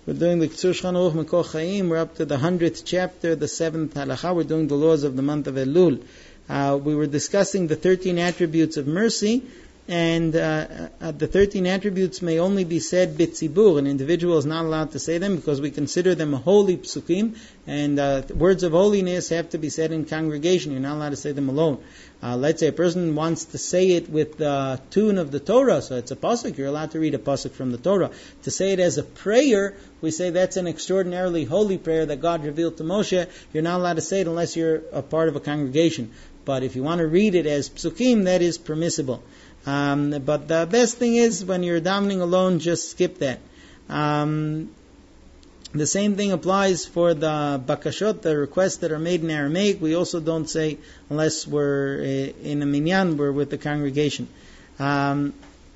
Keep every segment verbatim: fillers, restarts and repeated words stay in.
We're doing the Kitzur Shulchan Aruch Mekor Chaim. We're up to the hundredth chapter, the seventh halacha. We're doing the laws of the month of Elul. Uh, we were discussing the thirteen attributes of mercy, and uh, uh, the thirteen attributes may only be said bitzibur. An individual is not allowed to say them because we consider them holy psukim, and uh, words of holiness have to be said in congregation. You're not allowed to say them alone. Uh, let's say a person wants to say it with the tune of the Torah, so it's a pasuk. You're allowed to read a pasuk from the Torah. To say it as a prayer, we say that's an extraordinarily holy prayer that God revealed to Moshe. You're not allowed to say it unless you're a part of a congregation. But if you want to read it as psukim, that is permissible. Um, but the best thing is when you're davening alone, just skip that. Um, the same thing applies for the bakashot, the requests that are made in Aramaic. We also don't say unless we're in a minyan, we're with the congregation. Um,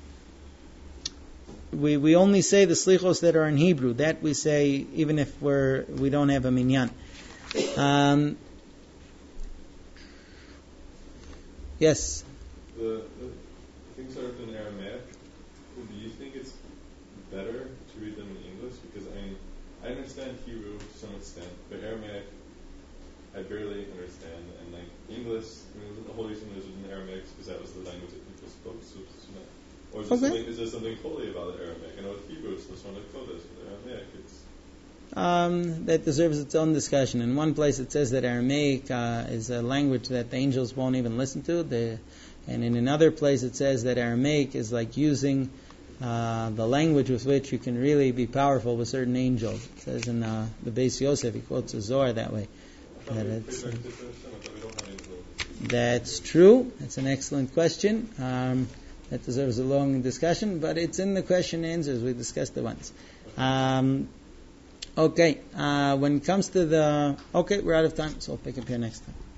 we we only say the slichos that are in Hebrew. That we say even if we're we don't have a minyan. Um, yes. The, the things that are written in Aramaic, do you think it's better to read them in English? Because I mean, I understand Hebrew to some extent, but Aramaic I barely understand. And like English, I mean, wasn't the Holy English in Aramaic because that was the language that people spoke? So, or is there, okay. something, is there something holy about Aramaic? I know with Hebrew it's Lashon HaKodesh, but Aramaic it's... Um, that deserves its own discussion. In one place it says that Aramaic uh, is a language that the angels won't even listen to. The, and in another place it says that Aramaic is like using uh, the language with which you can really be powerful with certain angels. It says in uh, the Beis Yosef, he quotes a Zohar that way. That it's, uh, that's true. That's an excellent question. Um, that deserves a long discussion, but it's in the question and answers. We discussed it once. Um, Okay, uh, when it comes to the... Okay, we're out of time, so I'll pick up here next time.